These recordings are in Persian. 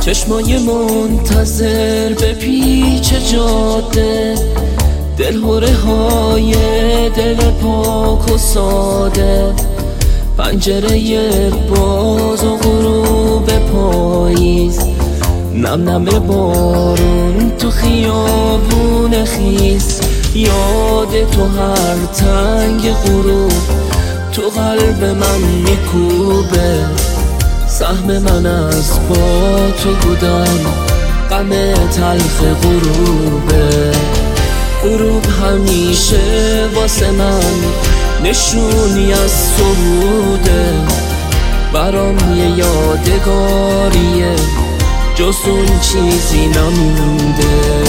چشمای منتظر به پیچ جاده، دلهوره های دل پاک و ساده، پنجره باز و غروب پاییز، نم نم بارون تو خیابون خیس، یاد تو هر تنگ غروب تو قلب من میکوبه، سهم من از با تو بودن غم تلخ غروبه. غروب همیشه واسه من نشونی از سروده، برام یه یادگاریه جز اون چیزی نمونده.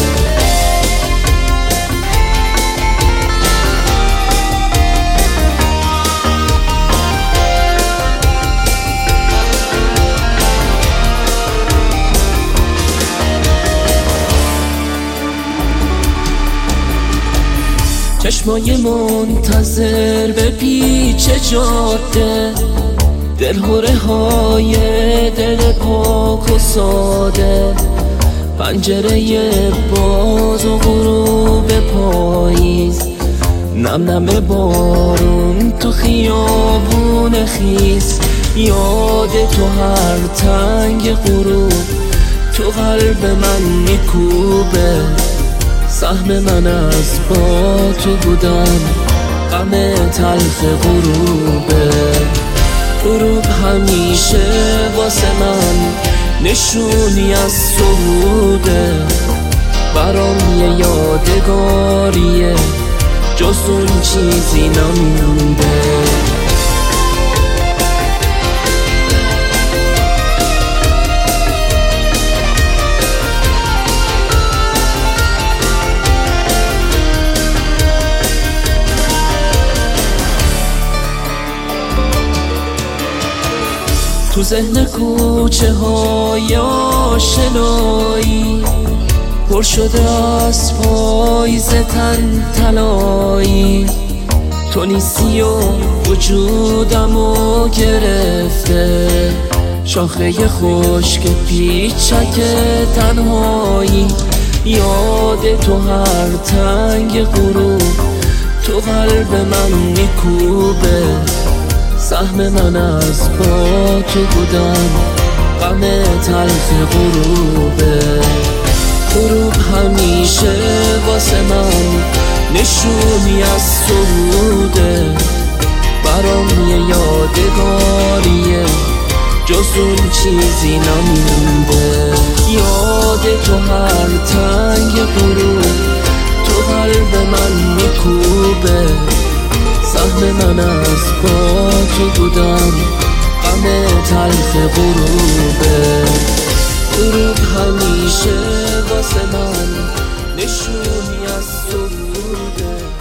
چشمای منتظر به پیچ جاده، دلهوره های دل پاک و ساده، پنجره باز و غروب پاییز، نم نم بارون تو خیابون خیس، یاد تو هر تنگ غروب تو قلب من میکوبه، سهم من از با تو بودن غم تلخ غروبه. غروب همیشه واسه من نشونی از سروده، برام یه یادگاریه جز اون چیزی نمونده. تو ذهن کوچه های آشنایی پر شده از پاییز تن طلایی، تو نیستی و وجودمو گرفته، شاخه خشک پیچک تنهایی، یاد تو هر تنگ غروب تو قلب من میکوبه، سهم من از با تو بودن غم تلخ غروبه. غروب همیشه واسه من نشونی از سروده، برام یه یادگاریه جز اون چیزی نمونده. یاد تو هر تنگ غروب تو قلب من میکوبه، سهم من از با تو بودن غم تلخ غروبه. غروب همیشه واسه من نشونی از سروده.